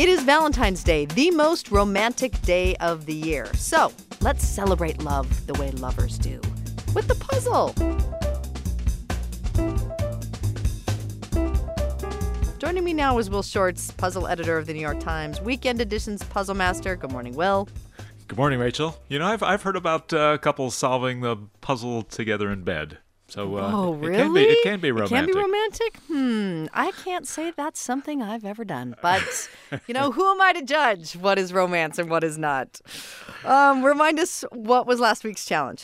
It is Valentine's Day, the most romantic day of the year. So let's celebrate love the way lovers do with the puzzle. Joining me now is Will Shortz, puzzle editor of the New York Times, Weekend Edition's puzzle master. Good morning, Will. Good morning, Rachel. You know, I've heard about couples solving the puzzle together in bed. So really? It can be romantic. It can be romantic? I can't say that's something I've ever done. But, you know, who am I to judge what is romance and what is not? Remind us, what was last week's challenge?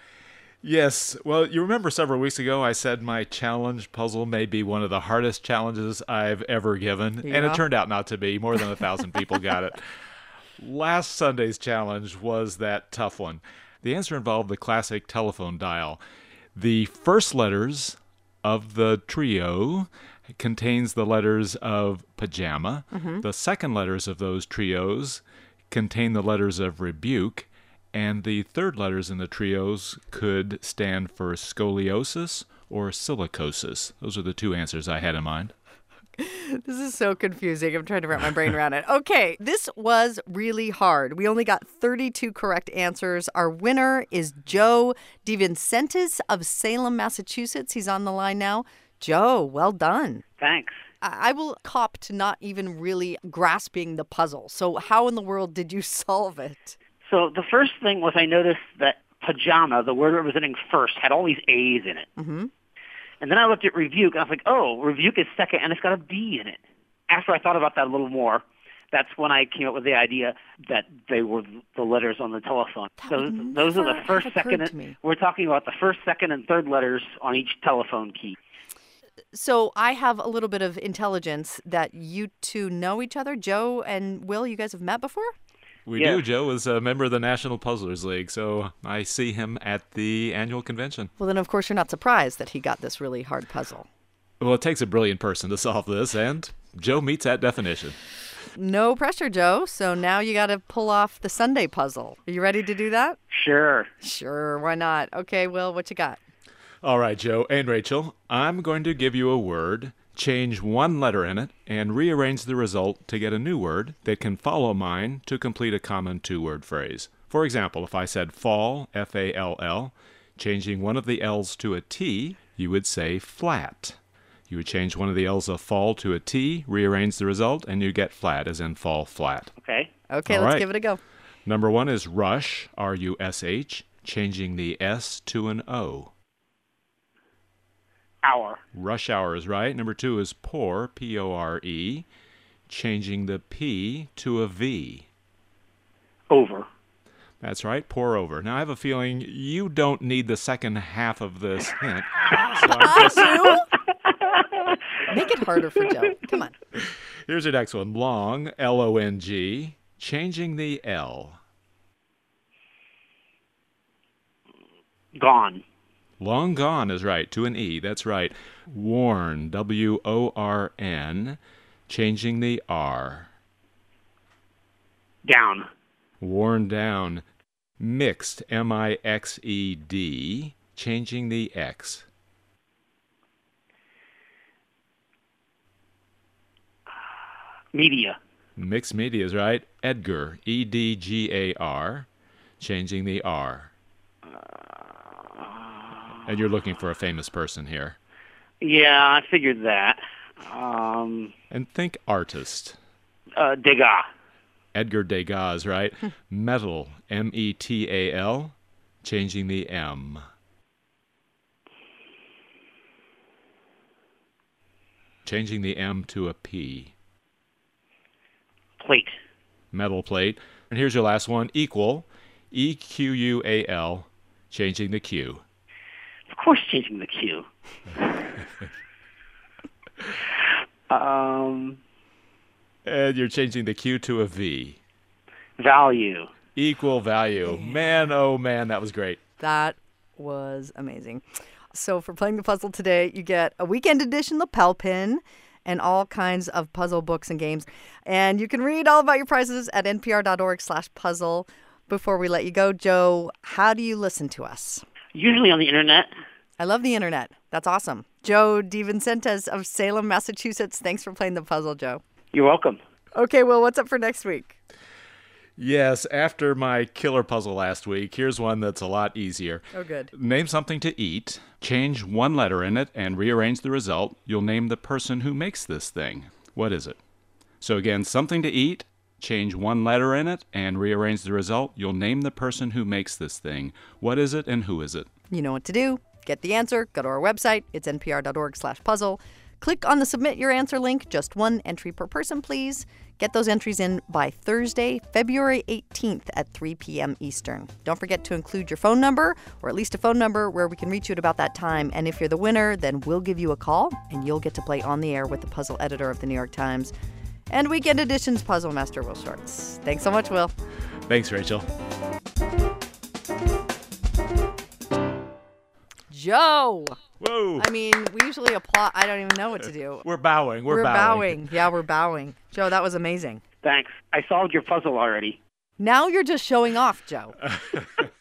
Yes. Well, you remember several weeks ago I said my challenge puzzle may be one of the hardest challenges I've ever given. Yeah. And it turned out not to be. More than 1,000 people got it. Last Sunday's challenge was that tough one. The answer involved the classic telephone dial. The first letters of the trio contains the letters of pajama. Mm-hmm. The second letters of those trios contain the letters of rebuke. And the third letters in the trios could stand for scoliosis or silicosis. Those are the two answers I had in mind. This is so confusing. I'm trying to wrap my brain around it. Okay, this was really hard. We only got 32 correct answers. Our winner is Joe DeVincentis of Salem, Massachusetts. He's on the line now. Joe, well done. Thanks. I will cop to not even really grasping the puzzle. So how in the world did you solve it? So the first thing was I noticed that pajama, the word representing first, had all these A's in it. Mm-hmm. And then I looked at rebuke, and I was like, oh, rebuke is second, and it's got a B in it. After I thought about that a little more, that's when I came up with the idea that they were the letters on the telephone. So those are the first, second, we're talking about the first, second, and third letters on each telephone key. So I have a little bit of intelligence that you two know each other. Joe and Will, you guys have met before? We do. Joe is a member of the National Puzzlers League, so I see him at the annual convention. Well, then, of course, you're not surprised that he got this really hard puzzle. Well, it takes a brilliant person to solve this, and Joe meets that definition. No pressure, Joe. So now you got to pull off the Sunday puzzle. Are you ready to do that? Sure. Sure, why not? Okay, Will, what you got? All right, Joe and Rachel, I'm going to give you a word, change one letter in it, and rearrange the result to get a new word that can follow mine to complete a common two-word phrase. For example, if I said fall, F-A-L-L, changing one of the L's to a T, you would say flat. You would change one of the L's of fall to a T, rearrange the result, and you get flat, as in fall flat. Okay. Okay, let's give it a go. Number one is rush, R-U-S-H, changing the S to an O. Hour. Rush hour is right. Number two is pour, P-O-R-E, changing the P to a V. Over. That's right, pour over. Now, I have a feeling you don't need the second half of this hint. So Make it harder for Joe. Come on. Here's your next one. Long, L-O-N-G, changing the L. Gone. Long gone is right, to an E, that's right. Worn, W-O-R-N, changing the R. Down. Worn down. Mixed, M-I-X-E-D, changing the X. Media. Mixed media is right. Edgar, E-D-G-A-R, changing the R. And you're looking for a famous person here. Yeah, I figured that. And think artist. Degas. Edgar Degas is right. Metal, M-E-T-A-L, changing the M. Changing the M to a P. Plate. Metal plate. And here's your last one. Equal, E-Q-U-A-L, changing the Q. Of course, changing the Q. And you're changing the Q to a V. Value. Equal value. Man, oh man, that was great. That was amazing. So for playing the puzzle today, you get a weekend edition lapel pin and all kinds of puzzle books and games. And you can read all about your prizes at npr.org/puzzle. Before we let you go, Joe, how do you listen to us? Usually on the internet. I love the internet. That's awesome. Joe DeVincentis of Salem, Massachusetts. Thanks for playing the puzzle, Joe. You're welcome. Okay, well, what's up for next week? Yes, after my killer puzzle last week, here's one that's a lot easier. Oh, good. Name something to eat, change one letter in it, and rearrange the result. You'll name the person who makes this thing. What is it? So again, something to eat, change one letter in it, and rearrange the result. You'll name the person who makes this thing. What is it and who is it? You know what to do. Get the answer. Go to our website. It's npr.org/puzzle. Click on the Submit Your Answer link. Just one entry per person, please. Get those entries in by Thursday, February 18th at 3 p.m. Eastern. Don't forget to include your phone number, or at least a phone number where we can reach you at about that time. And if you're the winner, then we'll give you a call, and you'll get to play on the air with the puzzle editor of the New York Times and Weekend Edition's Puzzle Master, Will Schwartz. Thanks so much, Will. Thanks, Rachel. Joe! Whoa. I mean, we usually applaud. I don't even know what to do. We're bowing. We're bowing. Yeah, we're bowing. Joe, that was amazing. Thanks. I solved your puzzle already. Now you're just showing off, Joe.